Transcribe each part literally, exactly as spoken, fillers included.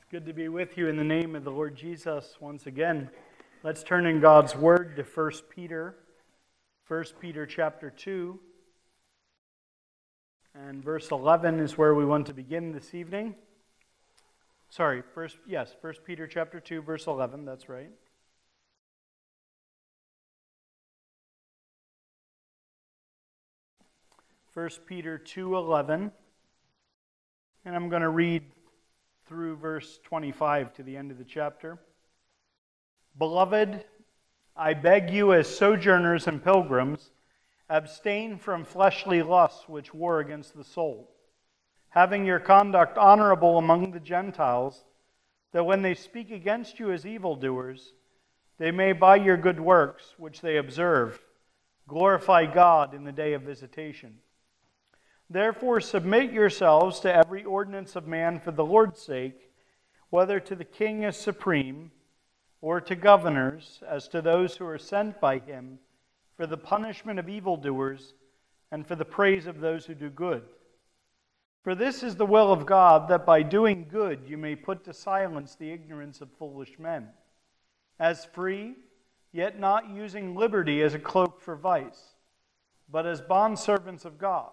Good to be with you in the name of the Lord Jesus once again. Let's turn in God's Word to First Peter. First Peter chapter two. And verse eleven is where we want to begin this evening. Sorry, first yes, First Peter chapter two, verse eleven, that's right. First Peter two eleven. And I'm going to read through verse twenty-five to the end of the chapter. Beloved, I beg you as sojourners and pilgrims, abstain from fleshly lusts which war against the soul, having your conduct honorable among the Gentiles, that when they speak against you as evildoers, they may by your good works, which they observe, glorify God in the day of visitation. Therefore submit yourselves to every ordinance of man for the Lord's sake, whether to the king as supreme, or to governors, as to those who are sent by him, for the punishment of evildoers, and for the praise of those who do good. For this is the will of God, that by doing good you may put to silence the ignorance of foolish men. As free, yet not using liberty as a cloak for vice, but as bondservants of God.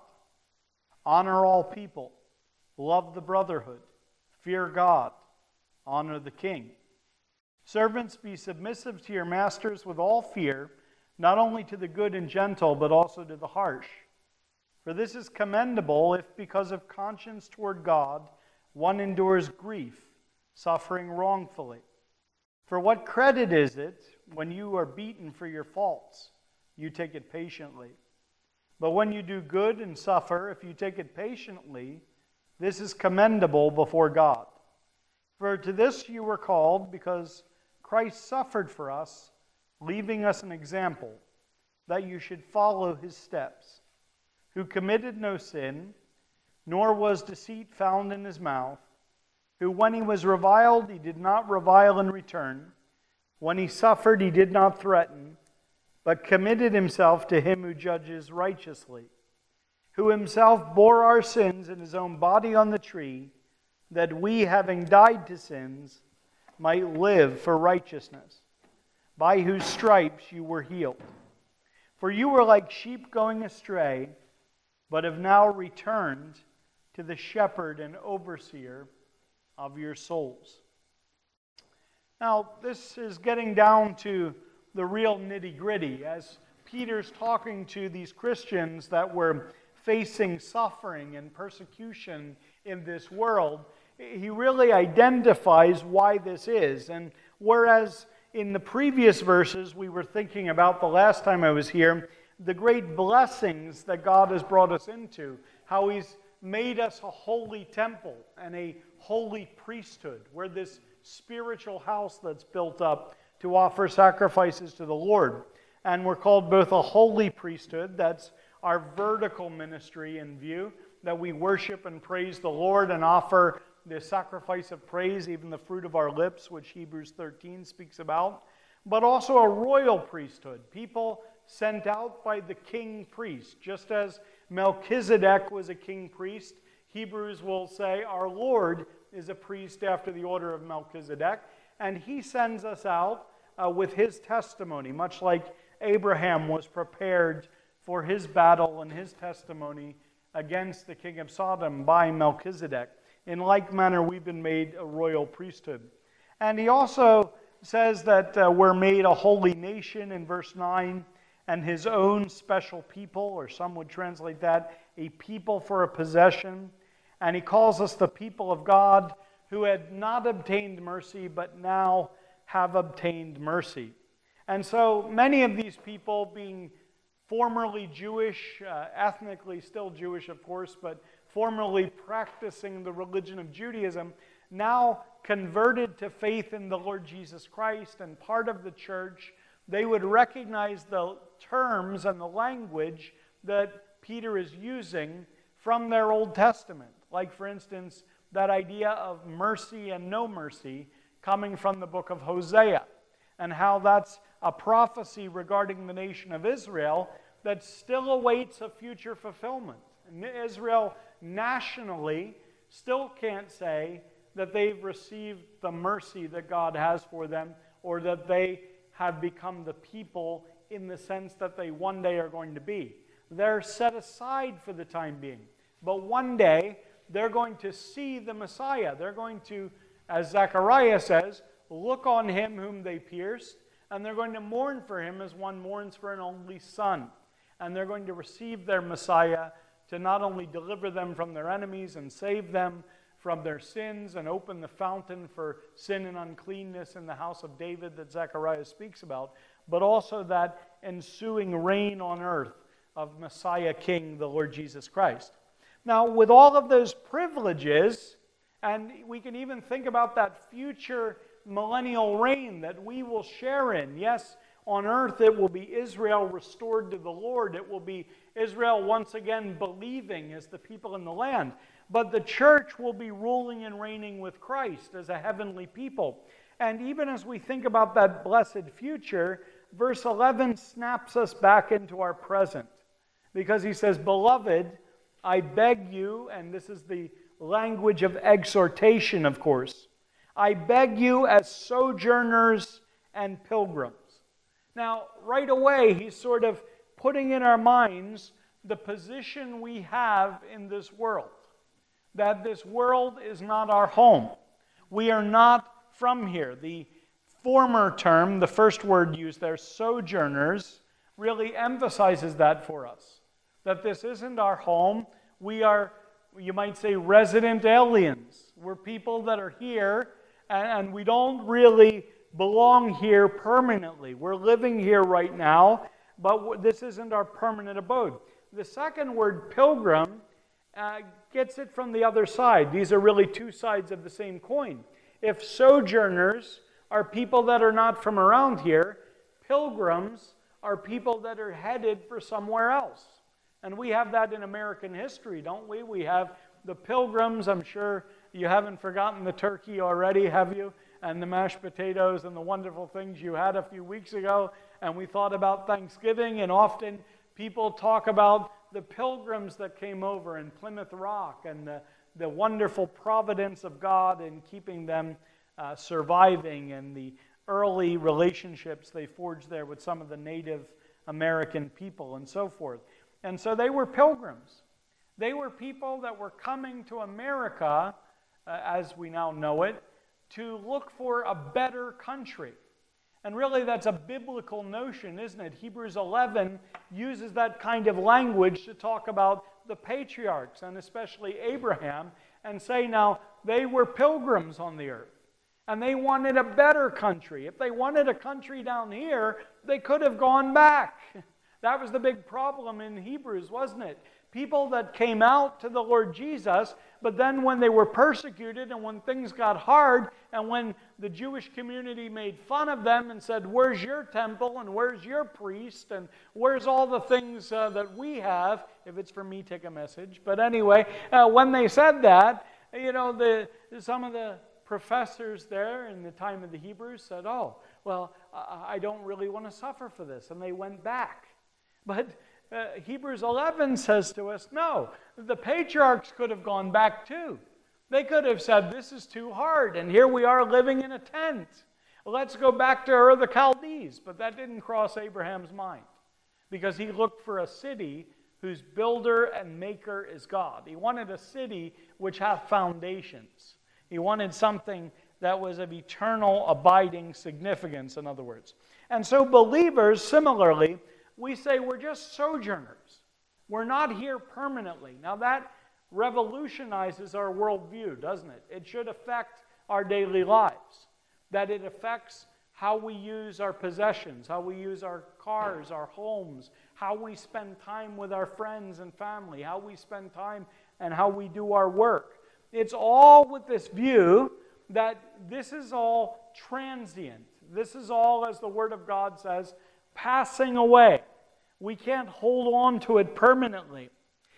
Honor all people, love the brotherhood, fear God, honor the king. Servants, be submissive to your masters with all fear, not only to the good and gentle, but also to the harsh. For this is commendable if, because of conscience toward God, one endures grief, suffering wrongfully. For what credit is it when you are beaten for your faults? You take it patiently. But when you do good and suffer, if you take it patiently, this is commendable before God. For to this you were called, because Christ suffered for us, leaving us an example, that you should follow his steps, who committed no sin, nor was deceit found in his mouth, who when he was reviled, he did not revile in return, when he suffered, he did not threaten, but committed himself to him who judges righteously, who himself bore our sins in his own body on the tree, that we, having died to sins, might live for righteousness, by whose stripes you were healed. For you were like sheep going astray, but have now returned to the shepherd and overseer of your souls. Now, this is getting down to the real nitty-gritty, as Peter's talking to these Christians that were facing suffering and persecution in this world. He really identifies why this is. And whereas in the previous verses we were thinking about the last time I was here, the great blessings that God has brought us into, how he's made us a holy temple and a holy priesthood. We're this spiritual house that's built up to offer sacrifices to the Lord. And we're called both a holy priesthood, that's our vertical ministry in view, that we worship and praise the Lord and offer the sacrifice of praise, even the fruit of our lips, which Hebrews thirteen speaks about, but also a royal priesthood, people sent out by the king priest. Just as Melchizedek was a king priest, Hebrews will say our Lord is a priest after the order of Melchizedek, and he sends us out uh, with his testimony, much like Abraham was prepared for his battle and his testimony against the king of Sodom by Melchizedek. In like manner, we've been made a royal priesthood. And he also says that uh, we're made a holy nation in verse nine, and his own special people, or some would translate that, a people for a possession. And he calls us the people of God, who had not obtained mercy, but now have obtained mercy. And so many of these people, being formerly Jewish, uh, ethnically still Jewish, of course, but formerly practicing the religion of Judaism, now converted to faith in the Lord Jesus Christ and part of the church, they would recognize the terms and the language that Peter is using from their Old Testament. Like, for instance, that idea of mercy and no mercy coming from the book of Hosea, and how that's a prophecy regarding the nation of Israel that still awaits a future fulfillment. And Israel nationally still can't say that they've received the mercy that God has for them, or that they have become the people in the sense that they one day are going to be. They're set aside for the time being. But one day, they're going to see the Messiah. They're going to, as Zechariah says, look on him whom they pierced, and they're going to mourn for him as one mourns for an only son. And they're going to receive their Messiah to not only deliver them from their enemies and save them from their sins and open the fountain for sin and uncleanness in the house of David that Zechariah speaks about, but also that ensuing reign on earth of Messiah King, the Lord Jesus Christ. Now, with all of those privileges, and we can even think about that future millennial reign that we will share in. Yes, on earth it will be Israel restored to the Lord. It will be Israel once again believing as the people in the land. But the church will be ruling and reigning with Christ as a heavenly people. And even as we think about that blessed future, verse eleven snaps us back into our present. Because he says, "Beloved, I beg you," and this is the language of exhortation, of course, "I beg you as sojourners and pilgrims." Now, right away, he's sort of putting in our minds the position we have in this world. That this world is not our home. We are not from here. The former term, the first word used there, sojourners, really emphasizes that for us. That this isn't our home. We are, you might say, resident aliens. We're people that are here, and, and we don't really belong here permanently. We're living here right now, but this isn't our permanent abode. The second word, pilgrim, uh, gets it from the other side. These are really two sides of the same coin. If sojourners are people that are not from around here, pilgrims are people that are headed for somewhere else. And we have that in American history, don't we? We have the Pilgrims. I'm sure you haven't forgotten the turkey already, have you? And the mashed potatoes and the wonderful things you had a few weeks ago. And we thought about Thanksgiving, and often people talk about the Pilgrims that came over in Plymouth Rock and the, the wonderful providence of God in keeping them uh, surviving, and the early relationships they forged there with some of the Native American people and so forth. And so they were pilgrims. They were people that were coming to America, uh, as we now know it, to look for a better country. And really that's a biblical notion, isn't it? Hebrews eleven uses that kind of language to talk about the patriarchs, and especially Abraham, and say now they were pilgrims on the earth. And they wanted a better country. If they wanted a country down here, they could have gone back. That was the big problem in Hebrews, wasn't it? People that came out to the Lord Jesus, but then when they were persecuted and when things got hard and when the Jewish community made fun of them and said, "Where's your temple and where's your priest and where's all the things uh, that we have?" If it's for me, take a message. But anyway, uh, when they said that, you know, the some of the professors there in the time of the Hebrews said, "Oh, well, I don't really want to suffer for this," and they went back. But uh, Hebrews eleven says to us, no, the patriarchs could have gone back too. They could have said, "This is too hard, and here we are living in a tent. Let's go back to Ur of the Chaldees." But that didn't cross Abraham's mind, because he looked for a city whose builder and maker is God. He wanted a city which hath foundations. He wanted something that was of eternal, abiding significance, in other words. And so believers, similarly, we say we're just sojourners. We're not here permanently. Now that revolutionizes our worldview, doesn't it? It should affect our daily lives. That it affects how we use our possessions, how we use our cars, our homes, how we spend time with our friends and family, how we spend time and how we do our work. It's all with this view that this is all transient. This is all, as the Word of God says, passing away. We can't hold on to it permanently.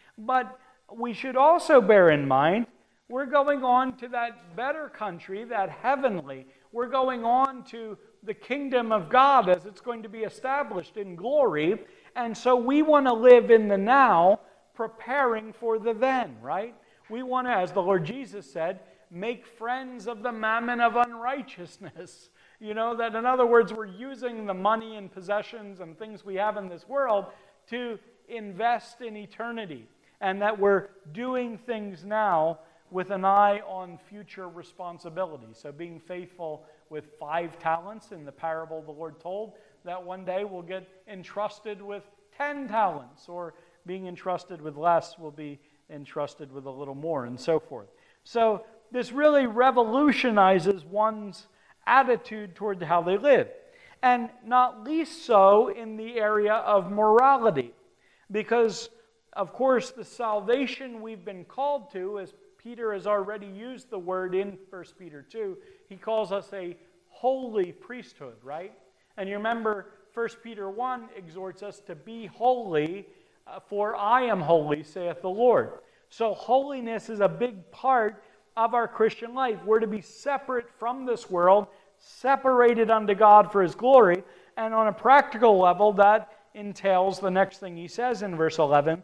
But we should also bear in mind, we're going on to that better country, that heavenly. We're going on to the kingdom of God as it's going to be established in glory. And so we want to live in the now, preparing for the then, right? We want to, as the Lord Jesus said, make friends of the mammon of unrighteousness. You know, that in other words, we're using the money and possessions and things we have in this world to invest in eternity, and that we're doing things now with an eye on future responsibility. So being faithful with five talents in the parable the Lord told, that one day we'll get entrusted with ten talents, or being entrusted with less will be entrusted with a little more, and so forth. So this really revolutionizes one's attitude toward how they live. And not least so in the area of morality. Because, of course, the salvation we've been called to, as Peter has already used the word in First Peter two, he calls us a holy priesthood, right? And you remember First Peter one exhorts us to be holy, uh, for I am holy, saith the Lord. So holiness is a big part of our Christian life. We're to be separate from this world, separated unto God for His glory, and on a practical level, that entails the next thing he says in verse eleven,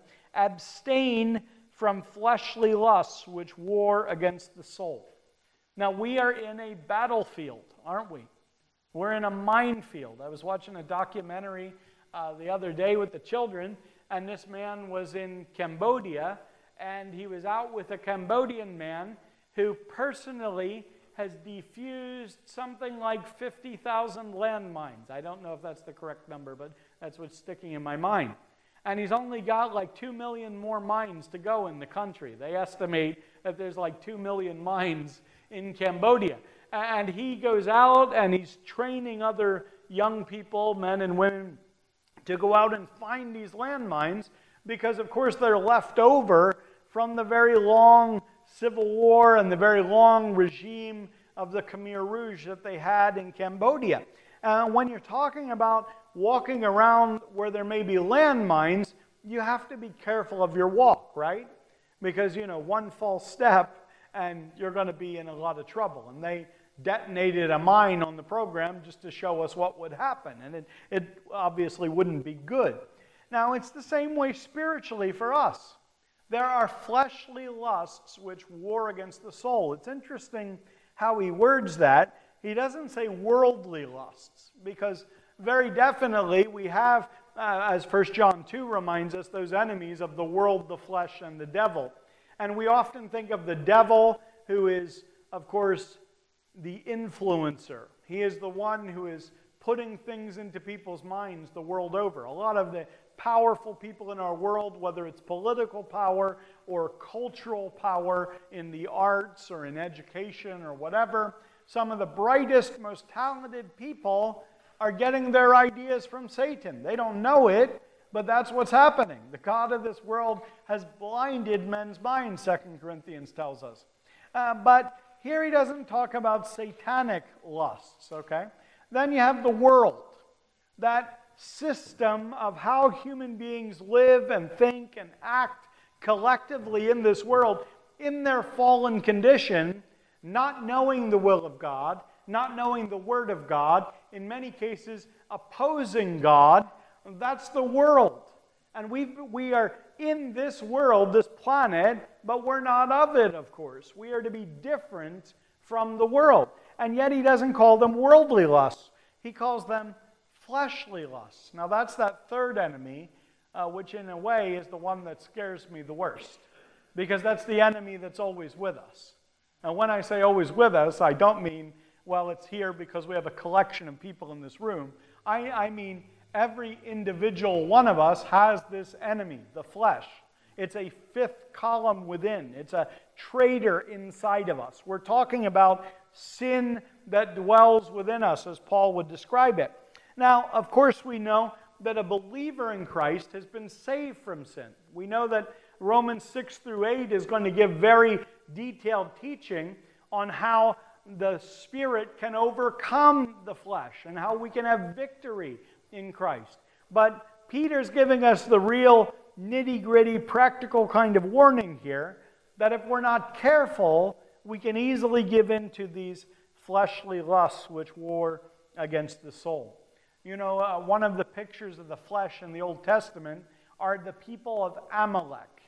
abstain from fleshly lusts which war against the soul. Now, we are in a battlefield, aren't we? We're in a minefield. I was watching a documentary uh, the other day with the children, and this man was in Cambodia, and he was out with a Cambodian man who personally has defused something like fifty thousand landmines. I don't know if that's the correct number, but that's what's sticking in my mind. And he's only got like two million more mines to go in the country. They estimate that there's like two million mines in Cambodia. And he goes out and he's training other young people, men and women, to go out and find these landmines because, of course, they're left over from the very long civil war and the very long regime of the Khmer Rouge that they had in Cambodia. And uh, when you're talking about walking around where there may be landmines, you have to be careful of your walk, right? Because, you know, one false step and you're going to be in a lot of trouble. And they detonated a mine on the program just to show us what would happen. And it, it obviously wouldn't be good. Now, it's the same way spiritually for us. There are fleshly lusts which war against the soul. It's interesting how he words that. He doesn't say worldly lusts, because very definitely we have, uh, as First John two reminds us, those enemies of the world, the flesh, and the devil. And we often think of the devil, who is, of course, the influencer. He is the one who is putting things into people's minds the world over. A lot of the powerful people in our world, whether it's political power or cultural power in the arts or in education or whatever, some of the brightest, most talented people are getting their ideas from Satan. They don't know it, but that's what's happening. The god of this world has blinded men's minds, Second Corinthians tells us. Uh, but here he doesn't talk about satanic lusts, okay? Then you have the world, that system of how human beings live and think and act collectively in this world in their fallen condition, not knowing the will of God, not knowing the Word of God, in many cases opposing God. That's the world. And we we are in this world, this planet, but we're not of it, of course. We are to be different from the world. And yet he doesn't call them worldly lusts. He calls them fleshly lusts. Now that's that third enemy, uh, which in a way is the one that scares me the worst. Because that's the enemy that's always with us. Now when I say always with us, I don't mean, well, it's here because we have a collection of people in this room. I, I mean every individual one of us has this enemy, the flesh. It's a fifth column within. It's a traitor inside of us. We're talking about sin that dwells within us, as Paul would describe it. Now, of course, we know that a believer in Christ has been saved from sin. We know that Romans six through eight is going to give very detailed teaching on how the Spirit can overcome the flesh and how we can have victory in Christ. But Peter's giving us the real nitty-gritty, practical kind of warning here that if we're not careful, we can easily give in to these fleshly lusts which war against the soul. You know, uh, one of the pictures of the flesh in the Old Testament are the people of Amalek.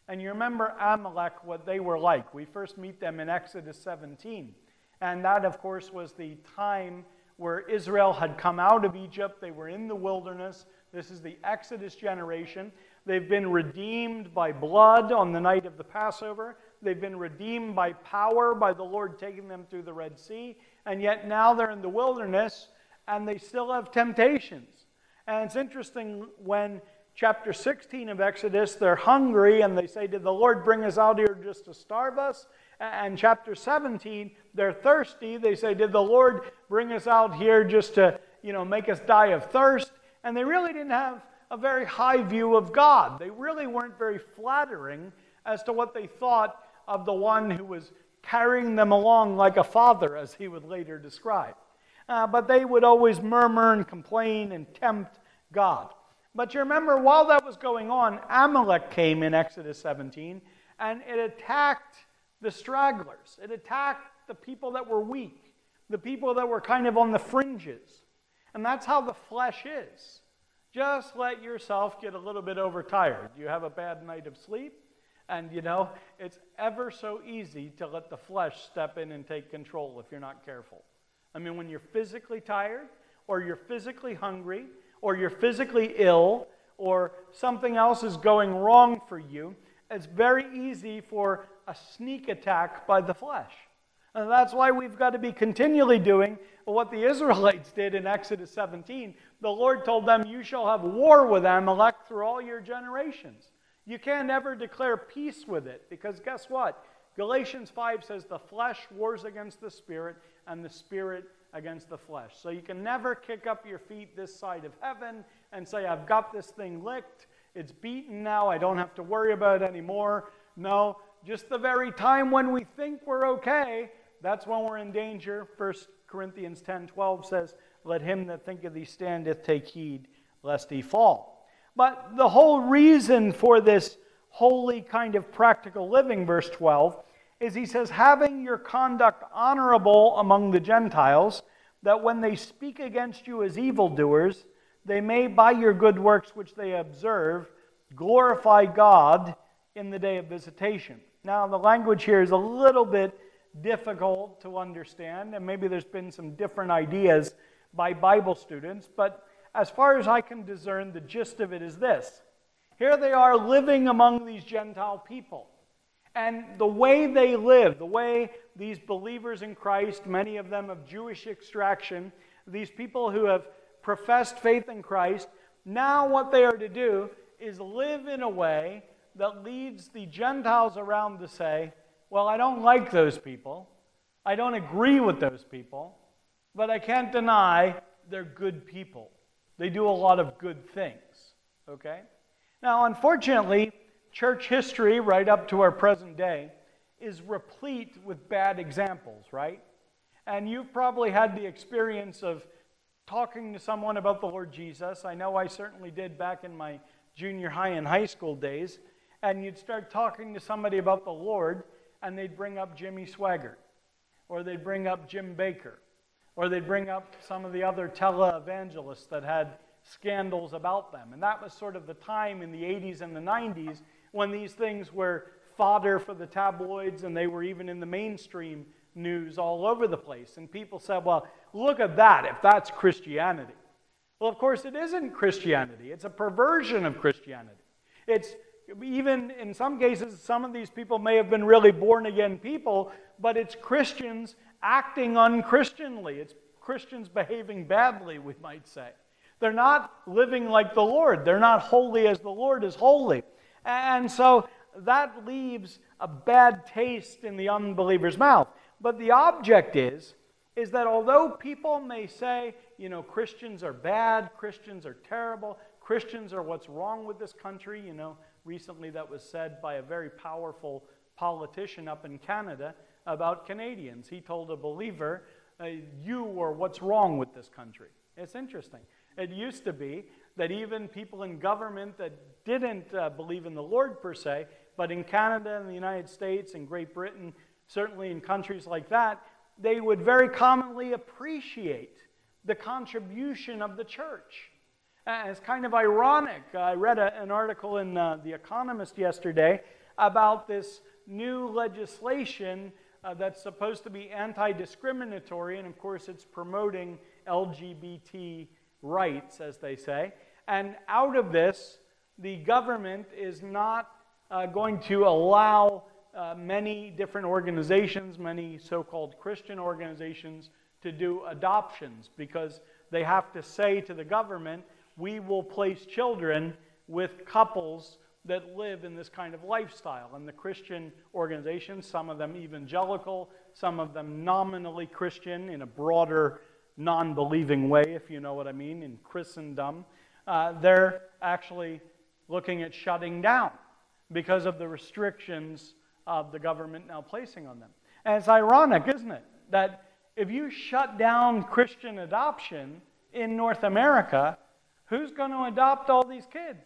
And you remember Amalek, what they were like. We first meet them in Exodus seventeen. And that, of course, was the time where Israel had come out of Egypt. They were in the wilderness. This is the Exodus generation. They've been redeemed by blood on the night of the Passover. They've been redeemed by power, by the Lord taking them through the Red Sea. And yet now they're in the wilderness, and they still have temptations. And it's interesting when chapter sixteen of Exodus, they're hungry, and they say, did the Lord bring us out here just to starve us? And chapter seventeen, they're thirsty. They say, did the Lord bring us out here just to, you know, make us die of thirst? And they really didn't have a very high view of God. They really weren't very flattering as to what they thought of the one who was carrying them along like a father, as he would later describe. Uh, but they would always murmur and complain and tempt God. But you remember, while that was going on, Amalek came in Exodus seventeen, and it attacked the stragglers. It attacked the people that were weak, the people that were kind of on the fringes. And that's how the flesh is. Just let yourself get a little bit overtired. You have a bad night of sleep, and you know, it's ever so easy to let the flesh step in and take control if you're not careful. I mean, when you're physically tired, or you're physically hungry, or you're physically ill, or something else is going wrong for you, it's very easy for a sneak attack by the flesh. And that's why we've got to be continually doing what the Israelites did in Exodus seventeen. The Lord told them, you shall have war with Amalek through all your generations. You can't ever declare peace with it, because guess what? Galatians five says the flesh wars against the spirit, and the spirit against the flesh. So you can never kick up your feet this side of heaven and say, I've got this thing licked. It's beaten now. I don't have to worry about it anymore. No, just the very time when we think we're okay, that's when we're in danger. First Corinthians ten twelve says, let him that thinketh he standeth take heed lest he fall. But the whole reason for this holy kind of practical living, verse twelve, is he says, having your conduct honorable among the Gentiles, that when they speak against you as evildoers, they may by your good works which they observe glorify God in the day of visitation. Now, the language here is a little bit difficult to understand, and maybe there's been some different ideas by Bible students, but as far as I can discern, the gist of it is this. Here they are living among these Gentile people. And the way they live, the way these believers in Christ, many of them of Jewish extraction, these people who have professed faith in Christ, now what they are to do is live in a way that leads the Gentiles around to say, well, I don't like those people. I don't agree with those people, but I can't deny they're good people. They do a lot of good things, okay? Now, unfortunately, church history, right up to our present day, is replete with bad examples, right? And you've probably had the experience of talking to someone about the Lord Jesus. I know I certainly did back in my junior high and high school days. And you'd start talking to somebody about the Lord, and they'd bring up Jimmy Swaggart, or they'd bring up Jim Baker, or they'd bring up some of the other televangelists that had scandals about them. And that was sort of the time in the eighties and the nineties when these things were fodder for the tabloids, and they were even in the mainstream news all over the place. And people said, well, look at that, if that's Christianity. Well, of course, it isn't Christianity. It's a perversion of Christianity. It's even, in some cases, some of these people may have been really born-again people, but it's Christians acting unchristianly. It's Christians behaving badly, we might say. They're not living like the Lord. They're not holy as the Lord is holy. And so that leaves a bad taste in the unbeliever's mouth. But the object is, is that although people may say, you know, Christians are bad, Christians are terrible, Christians are what's wrong with this country, you know, recently that was said by a very powerful politician up in Canada about Canadians. He told a believer, uh, you are what's wrong with this country. It's interesting. It used to be that even people in government that didn't uh, believe in the Lord per se, but in Canada and the United States and Great Britain, certainly in countries like that, they would very commonly appreciate the contribution of the church. And it's kind of ironic. I read a, an article in uh, The Economist yesterday about this new legislation uh, that's supposed to be anti-discriminatory, and of course it's promoting L G B T rights, as they say. And out of this, the government is not uh, going to allow uh, many different organizations, many so-called Christian organizations, to do adoptions, because they have to say to the government, we will place children with couples that live in this kind of lifestyle. And the Christian organizations, some of them evangelical, some of them nominally Christian in a broader non-believing way, if you know what I mean, in Christendom, uh, they're actually looking at shutting down because of the restrictions of the government now placing on them. And it's ironic, isn't it, that if you shut down Christian adoption in North America, who's going to adopt all these kids?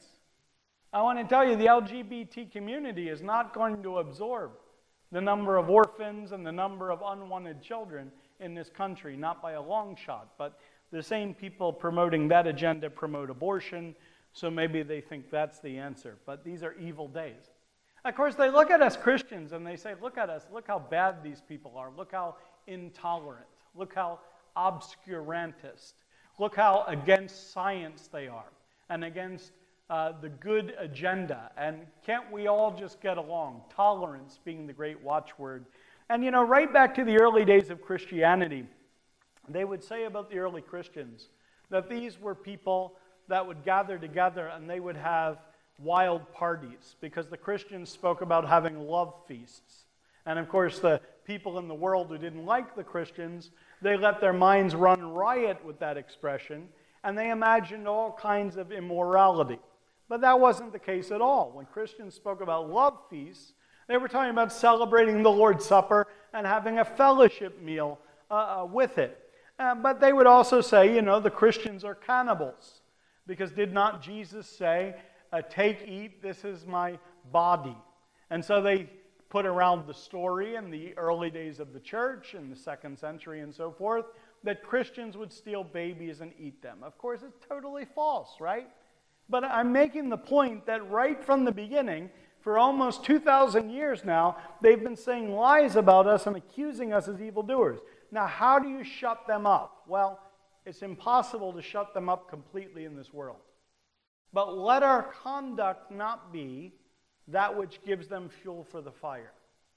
I want to tell you, the L G B T community is not going to absorb the number of orphans and the number of unwanted children in this country, not by a long shot. But the same people promoting that agenda promote abortion, so maybe they think that's the answer. But these are evil days. Of course, they look at us Christians and they say, look at us, look how bad these people are, look how intolerant, look how obscurantist, look how against science they are, and against uh, the good agenda. And can't we all just get along? Tolerance being the great watchword. And you know, right back to the early days of Christianity, they would say about the early Christians that these were people that would gather together and they would have wild parties, because the Christians spoke about having love feasts. And of course, the people in the world who didn't like the Christians, they let their minds run riot with that expression, and they imagined all kinds of immorality. But that wasn't the case at all. When Christians spoke about love feasts, they were talking about celebrating the Lord's Supper and having a fellowship meal uh, uh, with it. Uh, but they would also say, you know, the Christians are cannibals. Because did not Jesus say, uh, take, eat, this is my body? And so they put around the story in the early days of the church, in the second century and so forth, that Christians would steal babies and eat them. Of course, it's totally false, right? But I'm making the point that right from the beginning, for almost two thousand years now, they've been saying lies about us and accusing us as evildoers. Now, how do you shut them up? Well, it's impossible to shut them up completely in this world. But let our conduct not be that which gives them fuel for the fire.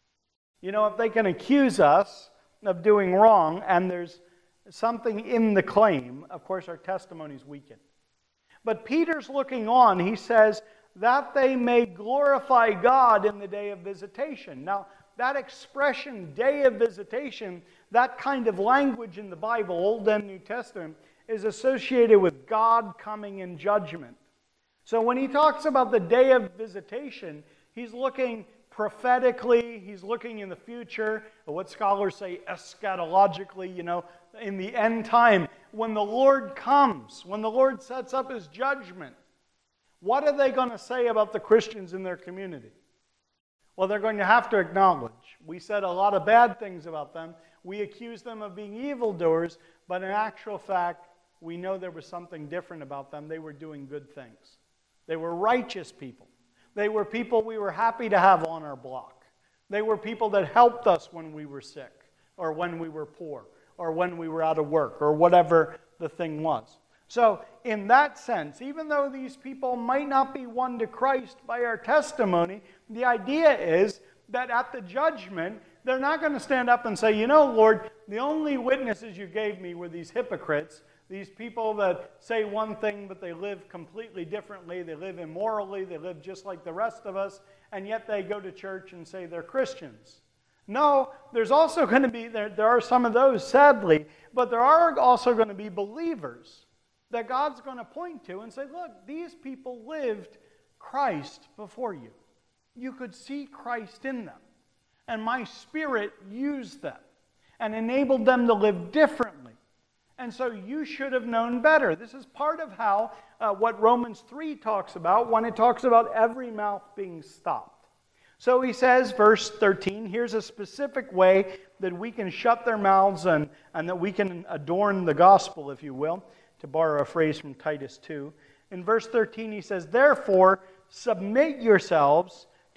You know, if they can accuse us of doing wrong and there's something in the claim, of course our testimony's weakened. But Peter's looking on. He says, that they may glorify God in the day of visitation. Now, that expression, day of visitation, that kind of language in the Bible, Old and New Testament, is associated with God coming in judgment. So when he talks about the day of visitation, he's looking prophetically, he's looking in the future, or what scholars say eschatologically, you know, in the end time, when the Lord comes, when the Lord sets up his judgment. What are they going to say about the Christians in their community? Well, they're going to have to acknowledge, we said a lot of bad things about them. We accused them of being evildoers, but in actual fact, we know there was something different about them. They were doing good things. They were righteous people. They were people we were happy to have on our block. They were people that helped us when we were sick, or when we were poor, or when we were out of work, or whatever the thing was. So, in that sense, even though these people might not be won to Christ by our testimony, the idea is that at the judgment, they're not going to stand up and say, you know, Lord, the only witnesses you gave me were these hypocrites, these people that say one thing, but they live completely differently, they live immorally, they live just like the rest of us, and yet they go to church and say they're Christians. No, there's also going to be, there, there are some of those, sadly, but there are also going to be believers that God's going to point to and say, look, these people lived Christ before you. You could see Christ in them. And my Spirit used them and enabled them to live differently. And so you should have known better. This is part of how, uh, what Romans three talks about when it talks about every mouth being stopped. So he says, verse thirteen, here's a specific way that we can shut their mouths and, and that we can adorn the gospel, if you will, to borrow a phrase from Titus two. In verse thirteen, he says, therefore, submit yourselves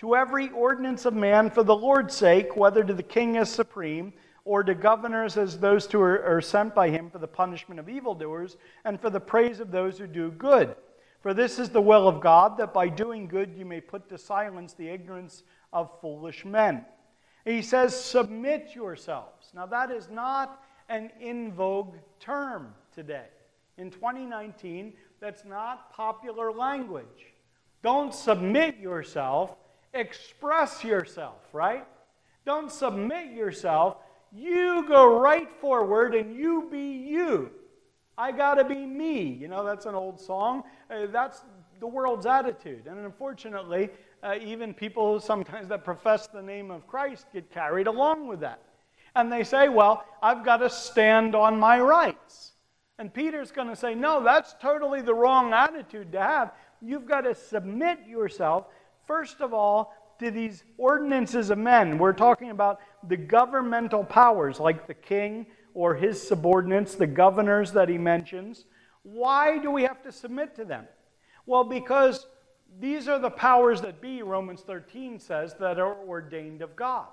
to every ordinance of man for the Lord's sake, whether to the king as supreme, or to governors as those who are, are sent by him for the punishment of evildoers, and for the praise of those who do good. For this is the will of God, that by doing good you may put to silence the ignorance of foolish men. He says, submit yourselves. Now that is not an in vogue term today. In twenty nineteen, that's not popular language. Don't submit yourself, express yourself, right? Don't submit yourself. You go right forward and you be you. I gotta be me. You know, that's an old song. Uh, that's the world's attitude. And unfortunately, uh, even people sometimes that profess the name of Christ get carried along with that. And they say, well, I've got to stand on my rights. And Peter's going to say, no, that's totally the wrong attitude to have. You've got to submit yourself, first of all, to these ordinances of men. We're talking about the governmental powers, like the king or his subordinates, the governors that he mentions. Why do we have to submit to them? Well, because these are the powers that be, Romans thirteen says, that are ordained of God.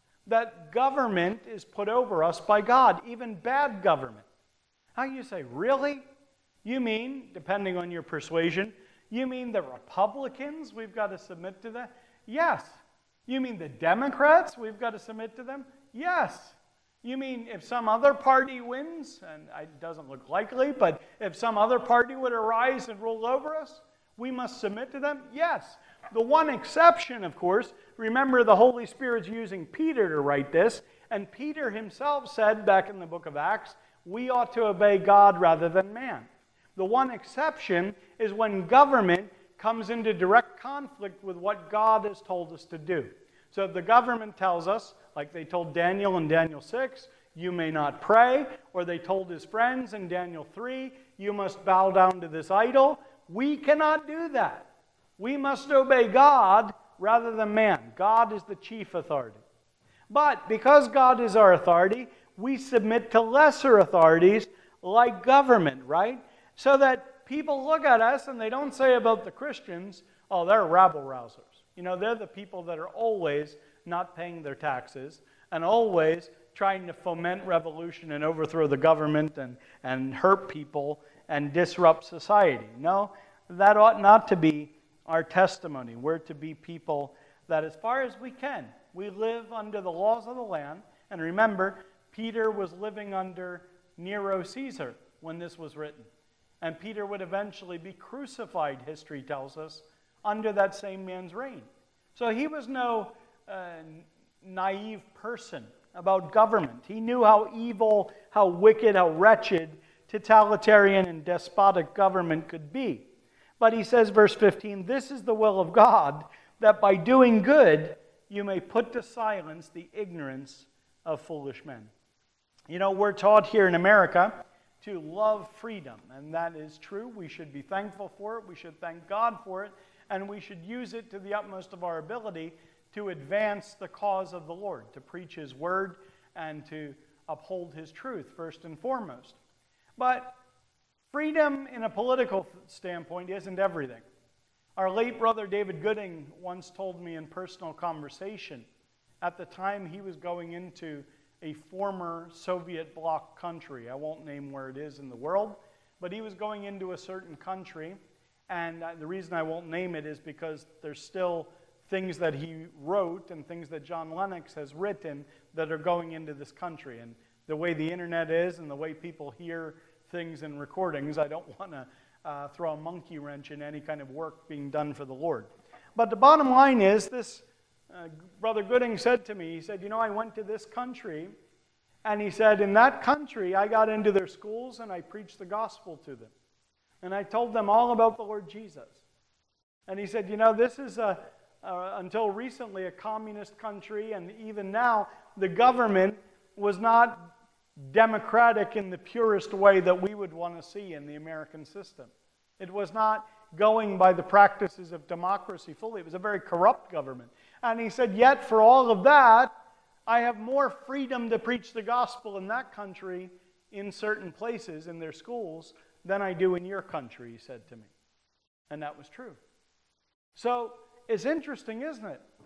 That government is put over us by God, even bad government. How you say, really? You mean, depending on your persuasion, you mean the Republicans, we've got to submit to them? Yes. You mean the Democrats, we've got to submit to them? Yes. You mean if some other party wins, and it doesn't look likely, but if some other party would arise and rule over us, we must submit to them? Yes. The one exception, of course, remember the Holy Spirit's using Peter to write this, and Peter himself said back in the book of Acts, we ought to obey God rather than man. The one exception is when government comes into direct conflict with what God has told us to do. So if the government tells us, like they told Daniel in Daniel six, you may not pray, or they told his friends in Daniel three, you must bow down to this idol, we cannot do that. We must obey God rather than man. God is the chief authority. But because God is our authority, we submit to lesser authorities like government, right? So that people look at us and they don't say about the Christians, oh, they're rabble-rousers. You know, they're the people that are always not paying their taxes and always trying to foment revolution and overthrow the government and, and hurt people and disrupt society. No, that ought not to be our testimony. We're to be people that as far as we can, we live under the laws of the land. And remember, Peter was living under Nero Caesar when this was written. And Peter would eventually be crucified, history tells us, under that same man's reign. So he was no uh, naive person about government. He knew how evil, how wicked, how wretched totalitarian and despotic government could be. But he says, verse fifteen, this is the will of God, that by doing good you may put to silence the ignorance of foolish men. You know, we're taught here in America to love freedom, and that is true. We should be thankful for it. We should thank God for it, and we should use it to the utmost of our ability to advance the cause of the Lord, to preach His word and to uphold His truth first and foremost. But freedom in a political standpoint isn't everything. Our late brother David Gooding once told me in personal conversation, at the time he was going into a former Soviet bloc country. I won't name where it is in the world, but he was going into a certain country, and the reason I won't name it is because there's still things that he wrote and things that John Lennox has written that are going into this country. And the way the internet is and the way people hear things in recordings, I don't want to uh, throw a monkey wrench in any kind of work being done for the Lord. But the bottom line is this. Uh, Brother Gooding said to me, he said, you know, I went to this country, and he said, in that country, I got into their schools and I preached the gospel to them. And I told them all about the Lord Jesus. And he said, you know, this is, a, uh, until recently, a communist country, and even now, the government was not democratic in the purest way that we would want to see in the American system. It was not going by the practices of democracy fully. It was a very corrupt government. And he said, yet for all of that, I have more freedom to preach the gospel in that country, in certain places, in their schools, than I do in your country, he said to me. And that was true. So, it's interesting, isn't it?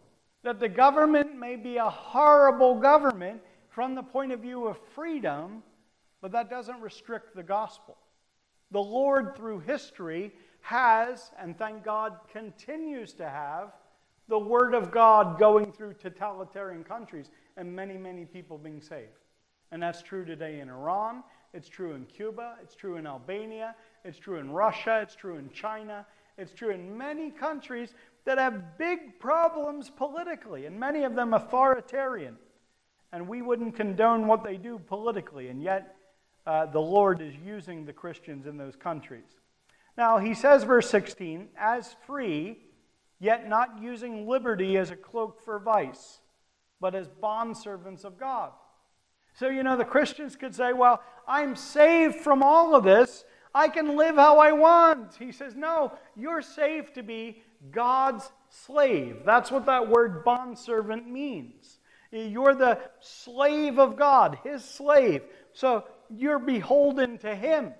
That the government may be a horrible government from the point of view of freedom, but that doesn't restrict the gospel. The Lord, through history, has, and thank God continues to have, the Word of God going through totalitarian countries and many, many people being saved. And that's true today in Iran, it's true in Cuba, it's true in Albania, it's true in Russia, it's true in China, it's true in many countries that have big problems politically, and many of them authoritarian. And we wouldn't condone what they do politically, and yet uh, the Lord is using the Christians in those countries. Now, he says, verse sixteen, as free, yet not using liberty as a cloak for vice, but as bondservants of God. So, you know, the Christians could say, well, I'm saved from all of this. I can live how I want. He says, no, you're saved to be God's slave. That's what that word bondservant means. You're the slave of God, His slave. So you're beholden to Him.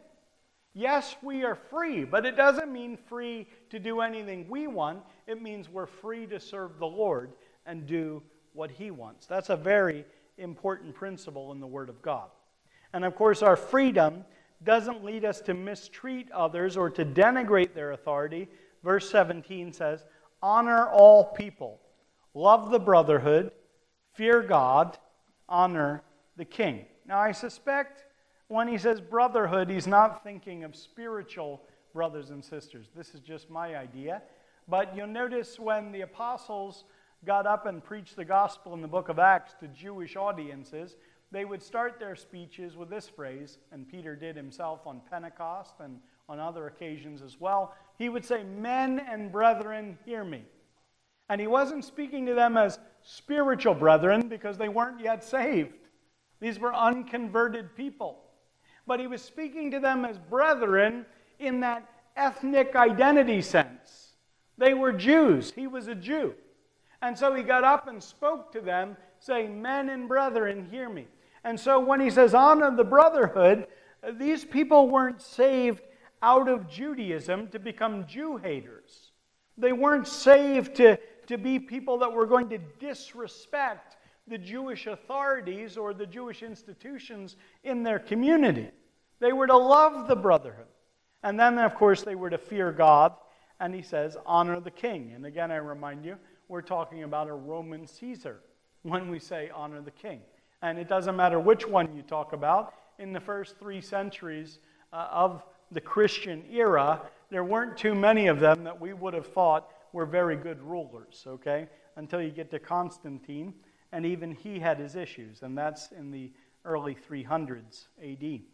Yes, we are free, but it doesn't mean free to do anything we want. It means we're free to serve the Lord and do what He wants. That's a very important principle in the Word of God. And of course, our freedom doesn't lead us to mistreat others or to denigrate their authority. Verse seventeen says, honor all people, love the brotherhood, fear God, honor the king. Now, I suspect when he says brotherhood, he's not thinking of spiritual brothers and sisters. This is just my idea. But you'll notice when the apostles got up and preached the gospel in the book of Acts to Jewish audiences, they would start their speeches with this phrase, and Peter did himself on Pentecost and on other occasions as well. He would say, men and brethren, hear me. And he wasn't speaking to them as spiritual brethren because they weren't yet saved. These were unconverted people. But he was speaking to them as brethren in that ethnic identity sense. They were Jews. He was a Jew. And so he got up and spoke to them, saying, men and brethren, hear me. And so when he says honor the brotherhood, these people weren't saved out of Judaism to become Jew haters. They weren't saved to, to be people that were going to disrespect the Jewish authorities or the Jewish institutions in their community. They were to love the brotherhood. And then, of course, they were to fear God. And he says, honor the king. And again, I remind you, we're talking about a Roman Caesar when we say honor the king. And it doesn't matter which one you talk about. In the first three centuries uh, of the Christian era, there weren't too many of them that we would have thought were very good rulers, okay? Until you get to Constantine, and even he had his issues, and that's in the early three hundreds A D.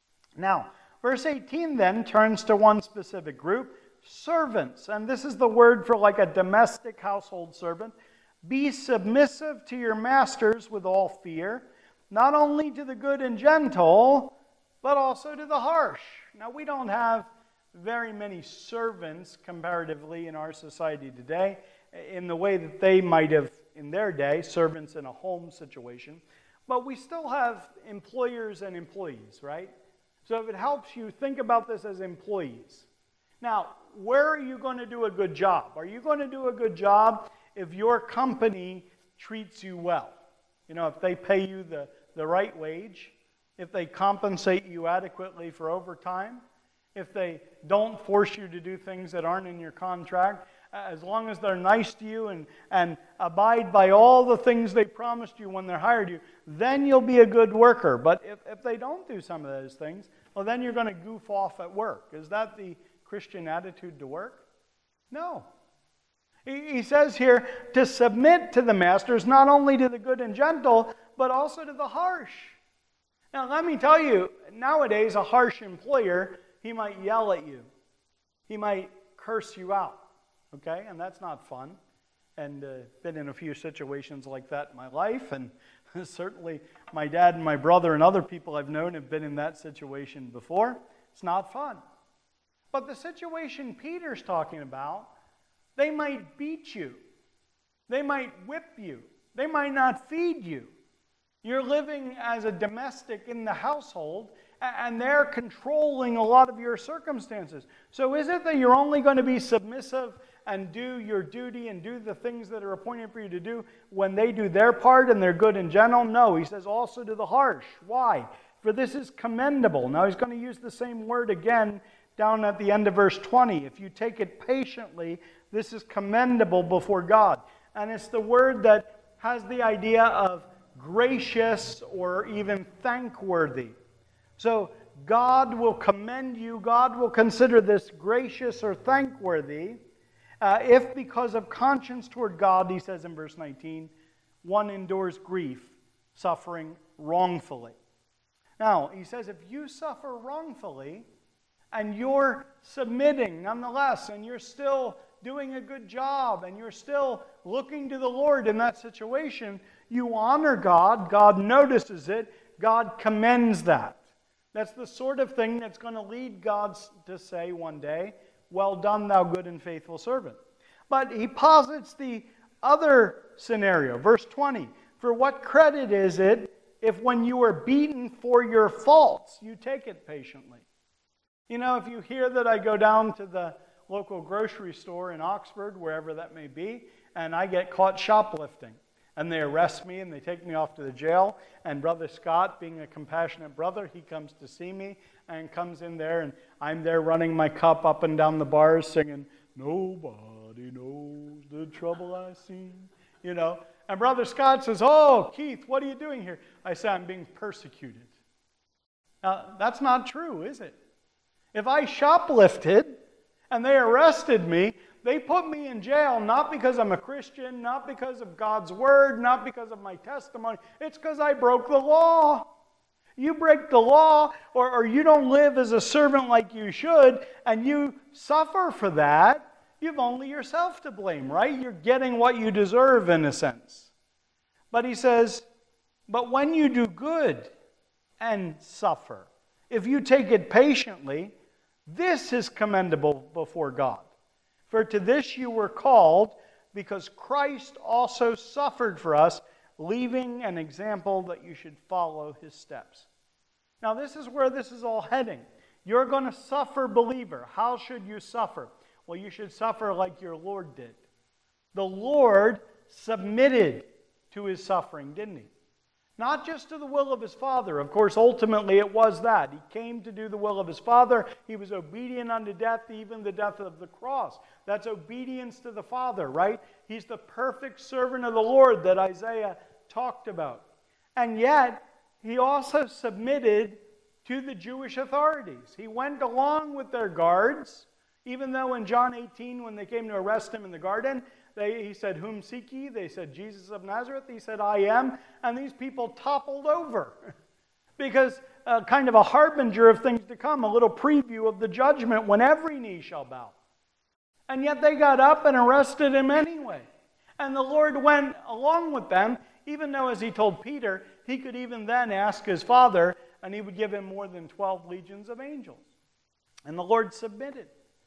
Now, verse eighteen then turns to one specific group, servants. And this is the word for like a domestic household servant. Be submissive to your masters with all fear, not only to the good and gentle, but also to the harsh. Now, we don't have very many servants comparatively in our society today in the way that they might have in their day, servants in a home situation. But we still have employers and employees, right? So if it helps you, think about this as employees. Now, where are you going to do a good job? Are you going to do a good job if your company treats you well? You know, if they pay you the, the right wage, if they compensate you adequately for overtime, if they don't force you to do things that aren't in your contract, as long as they're nice to you and, and abide by all the things they promised you when they hired you, then you'll be a good worker. But if, if they don't do some of those things, well, then you're going to goof off at work. Is that the Christian attitude to work? No. He, he says here to submit to the masters, not only to the good and gentle, but also to the harsh. Now, let me tell you, nowadays, a harsh employer, he might yell at you. He might curse you out. Okay, and that's not fun. And uh, been in a few situations like that in my life, and certainly my dad and my brother and other people I've known have been in that situation before. It's not fun. But the situation Peter's talking about, they might beat you. They might whip you. They might not feed you. You're living as a domestic in the household, and they're controlling a lot of your circumstances. So is it that you're only going to be submissive and do your duty and do the things that are appointed for you to do when they do their part and they're good and gentle? No, he says also to the harsh. Why? For this is commendable. Now he's going to use the same word again down at the end of verse twenty. If you take it patiently, this is commendable before God. And it's the word that has the idea of gracious or even thankworthy. So God will commend you, God will consider this gracious or thankworthy, uh, if because of conscience toward God, he says in verse nineteen, one endures grief, suffering wrongfully. Now, he says if you suffer wrongfully, and you're submitting nonetheless, and you're still doing a good job, and you're still looking to the Lord in that situation, you honor God, God notices it, God commends that. That's the sort of thing that's going to lead God to say one day, well done, thou good and faithful servant. But he posits the other scenario, verse twenty. For what credit is it if when you are beaten for your faults, you take it patiently? You know, if you hear that I go down to the local grocery store in Oxford, wherever that may be, and I get caught shoplifting, and they arrest me and they take me off to the jail, and Brother Scott, being a compassionate brother, he comes to see me and comes in there, and I'm there running my cup up and down the bars singing, nobody knows the trouble I see, you know. And Brother Scott says, oh, Keith, what are you doing here? I say, I'm being persecuted. Now, that's not true, is it? If I shoplifted and they arrested me, they put me in jail not because I'm a Christian, not because of God's word, not because of my testimony. It's because I broke the law. You break the law, or, or you don't live as a servant like you should, and you suffer for that, you've only yourself to blame, right? You're getting what you deserve in a sense. But he says, but when you do good and suffer, if you take it patiently, this is commendable before God. For to this you were called, because Christ also suffered for us, leaving an example that you should follow his steps. Now this is where this is all heading. You're going to suffer, believer. How should you suffer? Well, you should suffer like your Lord did. The Lord submitted to his suffering, didn't he? Not just to the will of his Father. Of course, ultimately it was that. He came to do the will of his Father. He was obedient unto death, even the death of the cross. That's obedience to the Father, right? He's the perfect servant of the Lord that Isaiah talked about. And yet, he also submitted to the Jewish authorities. He went along with their guards, even though in John eighteen, when they came to arrest him in the garden, They, he said, whom seek ye? They said, Jesus of Nazareth. He said, I am. And these people toppled over because uh, kind of a harbinger of things to come, a little preview of the judgment when every knee shall bow. And yet they got up and arrested him anyway. And the Lord went along with them, even though, as he told Peter, he could even then ask his Father, and he would give him more than twelve legions of angels. And the Lord submitted.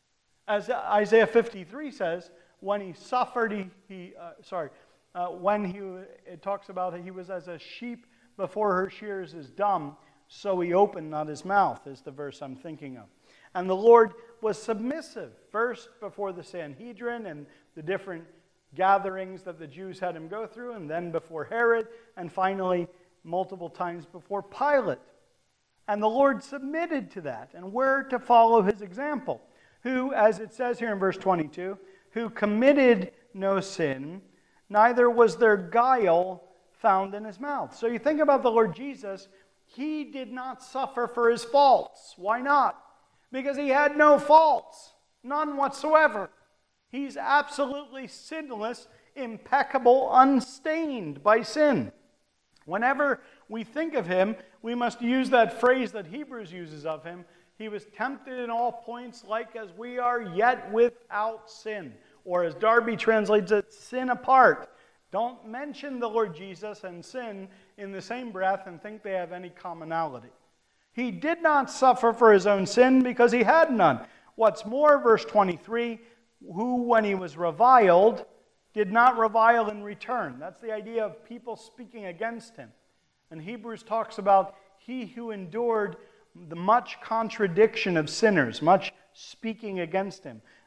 As Isaiah fifty-three says, when he suffered, he, he uh, sorry, uh, when he, it talks about he was as a sheep before her shears is dumb, so he opened not his mouth, is the verse I'm thinking of. And the Lord was submissive, first before the Sanhedrin and the different gatherings that the Jews had him go through, and then before Herod, and finally multiple times before Pilate. And the Lord submitted to that, and we're to follow his example, who, as it says here in verse twenty-two, who committed no sin, neither was there guile found in his mouth. So you think about the Lord Jesus, he did not suffer for his faults. Why not? Because he had no faults, none whatsoever. He's absolutely sinless, impeccable, unstained by sin. Whenever we think of him, we must use that phrase that Hebrews uses of him. He was tempted in all points like as we are, yet without sin. Or as Darby translates it, sin apart. Don't mention the Lord Jesus and sin in the same breath and think they have any commonality. He did not suffer for his own sin because he had none. What's more, verse twenty-three, who when he was reviled, did not revile in return. That's the idea of people speaking against him. And Hebrews talks about he who endured the much contradiction of sinners, much speaking against him.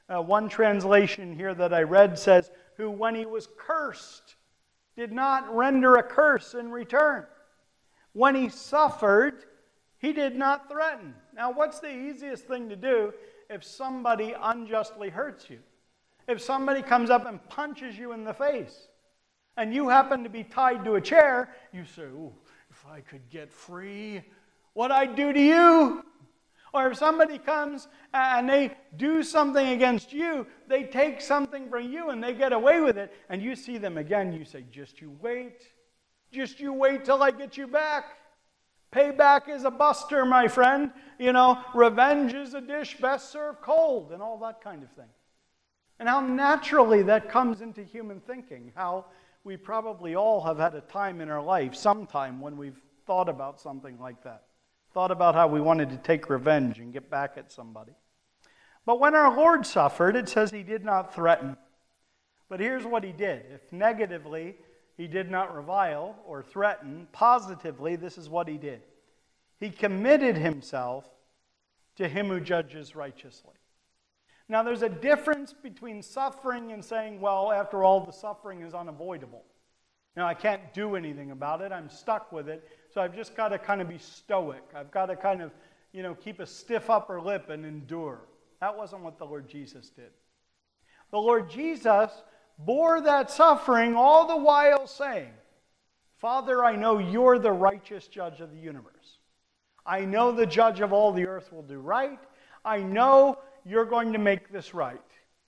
Uh, one translation here that I read says, who when he was cursed did not render a curse in return. When he suffered, he did not threaten. Now, what's the easiest thing to do if somebody unjustly hurts you? If somebody comes up and punches you in the face, and you happen to be tied to a chair, you say, oh, if I could get free, what I'd do to you? Or if somebody comes and they do something against you, they take something from you and they get away with it, and you see them again, you say, just you wait. Just you wait till I get you back. Payback is a buster, my friend. You know, revenge is a dish best served cold, and all that kind of thing. And how naturally that comes into human thinking. How we probably all have had a time in our life, sometime, when we've thought about something like that. Thought about how we wanted to take revenge and get back at somebody. But when our Lord suffered, it says he did not threaten. But here's what he did. If negatively he did not revile or threaten, positively this is what he did. He committed himself to him who judges righteously. Now there's a difference between suffering and saying, well, after all, the suffering is unavoidable. You know, I can't do anything about it. I'm stuck with it. So I've just got to kind of be stoic. I've got to kind of, you know, keep a stiff upper lip and endure. That wasn't what the Lord Jesus did. The Lord Jesus bore that suffering all the while saying, Father, I know you're the righteous judge of the universe. I know the judge of all the earth will do right. I know you're going to make this right.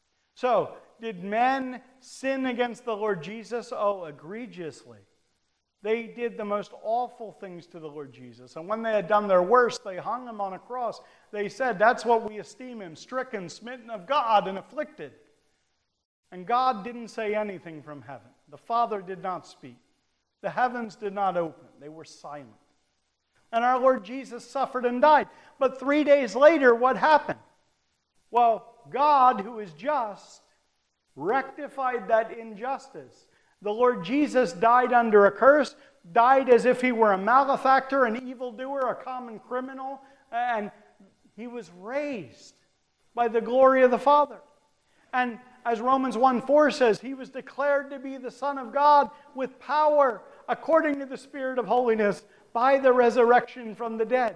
So, did men sin against the Lord Jesus? Oh, egregiously. They did the most awful things to the Lord Jesus. And when they had done their worst, they hung him on a cross. They said, that's what we esteem him, stricken, smitten of God, and afflicted. And God didn't say anything from heaven. The Father did not speak. The heavens did not open. They were silent. And our Lord Jesus suffered and died. But three days later, what happened? Well, God, who is just, rectified that injustice. The Lord Jesus died under a curse, died as if he were a malefactor, an evildoer, a common criminal, and he was raised by the glory of the Father. And as Romans one four says, he was declared to be the Son of God with power according to the Spirit of holiness by the resurrection from the dead.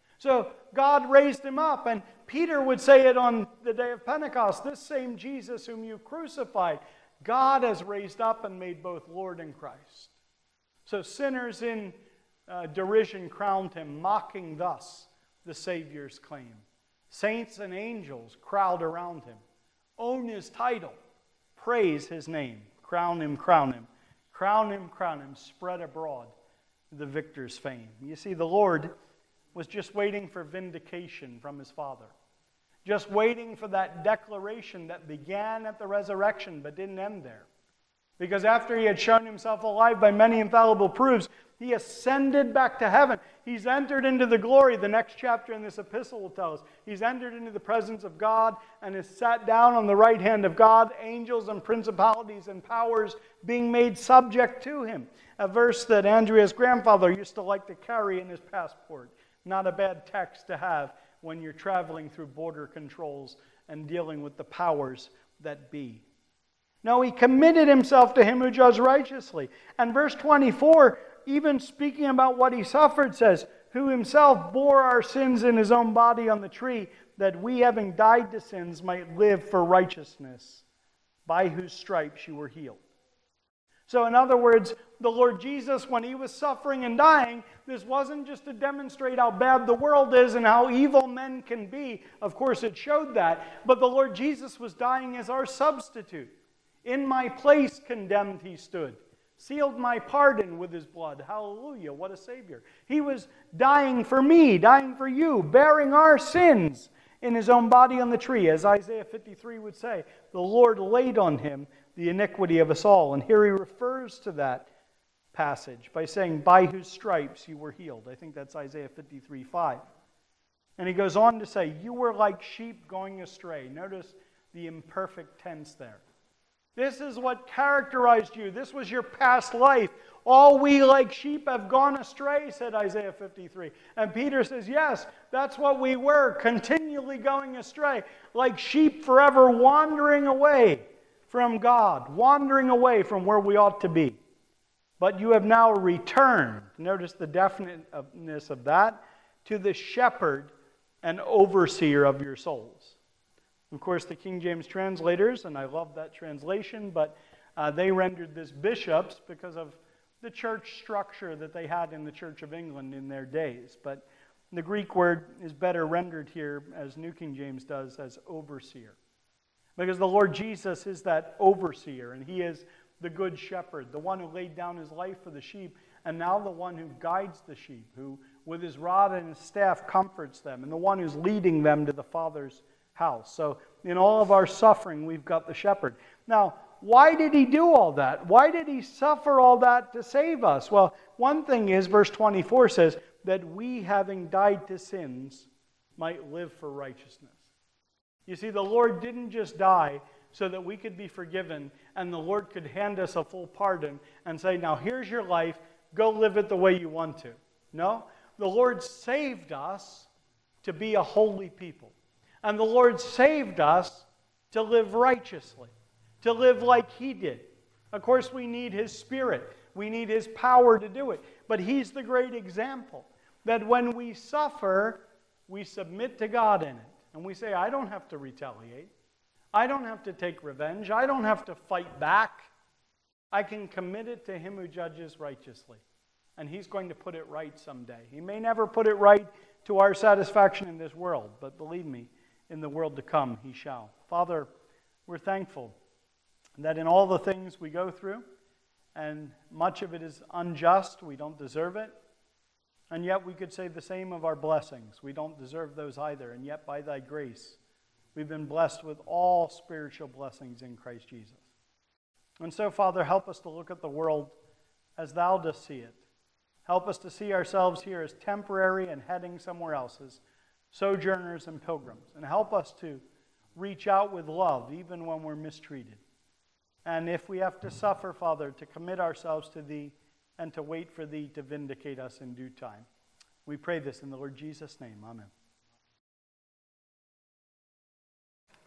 So God raised him up, and Peter would say it on the day of Pentecost, this same Jesus whom you crucified, God has raised up and made both Lord and Christ. So sinners in uh, derision crowned him, mocking thus the Savior's claim. Saints and angels crowd around him, own his title, praise his name, crown him, crown him, crown him, crown him, spread abroad the victor's fame. You see, the Lord was just waiting for vindication from his Father. Just waiting for that declaration that began at the resurrection but didn't end there. Because after he had shown himself alive by many infallible proofs, he ascended back to heaven. He's entered into the glory. The next chapter in this epistle will tell us. He's entered into the presence of God and is sat down on the right hand of God, angels and principalities and powers being made subject to him. A verse that Andrea's grandfather used to like to carry in his passport. Not a bad text to have when you're traveling through border controls and dealing with the powers that be. No, he committed himself to him who judged righteously. And verse twenty-four, even speaking about what he suffered, says, who himself bore our sins in his own body on the tree, that we, having died to sins, might live for righteousness, by whose stripes you were healed. So in other words, the Lord Jesus, when he was suffering and dying, this wasn't just to demonstrate how bad the world is and how evil men can be. Of course, it showed that. But the Lord Jesus was dying as our substitute. In my place condemned he stood. Sealed my pardon with his blood. Hallelujah, what a Savior. He was dying for me, dying for you, bearing our sins in his own body on the tree. As Isaiah fifty-three would say, the Lord laid on him the iniquity of us all. And here he refers to that passage by saying, by whose stripes you were healed. I think that's Isaiah fifty-three five. And he goes on to say, you were like sheep going astray. Notice the imperfect tense there. This is what characterized you. This was your past life. All we like sheep have gone astray, said Isaiah fifty-three. And Peter says, yes, that's what we were, continually going astray, like sheep forever wandering away from God, wandering away from where we ought to be. But you have now returned, notice the definiteness of that, to the shepherd and overseer of your souls. Of course, the King James translators, and I love that translation, but uh, they rendered this bishops because of the church structure that they had in the Church of England in their days. But the Greek word is better rendered here, as New King James does, as overseer. Because the Lord Jesus is that overseer, and he is the good shepherd, the one who laid down his life for the sheep, and now the one who guides the sheep, who with his rod and his staff comforts them, and the one who's leading them to the Father's house. So in all of our suffering, we've got the shepherd. Now, why did he do all that? Why did he suffer all that to save us? Well, one thing is, verse twenty-four says, that we, having died to sins, might live for righteousness. You see, the Lord didn't just die so that we could be forgiven and the Lord could hand us a full pardon and say, now here's your life, go live it the way you want to. No, the Lord saved us to be a holy people. And the Lord saved us to live righteously, to live like he did. Of course, we need his Spirit. We need his power to do it. But he's the great example that when we suffer, we submit to God in it. And we say, I don't have to retaliate. I don't have to take revenge. I don't have to fight back. I can commit it to him who judges righteously. And he's going to put it right someday. He may never put it right to our satisfaction in this world, but believe me, in the world to come, he shall. Father, we're thankful that in all the things we go through, and much of it is unjust, we don't deserve it, and yet we could say the same of our blessings. We don't deserve those either, and yet by thy grace, we've been blessed with all spiritual blessings in Christ Jesus. And so, Father, help us to look at the world as thou dost see it. Help us to see ourselves here as temporary and heading somewhere else, as sojourners and pilgrims. And help us to reach out with love, even when we're mistreated. And if we have to suffer, Father, to commit ourselves to thee and to wait for thee to vindicate us in due time. We pray this in the Lord Jesus' name. Amen.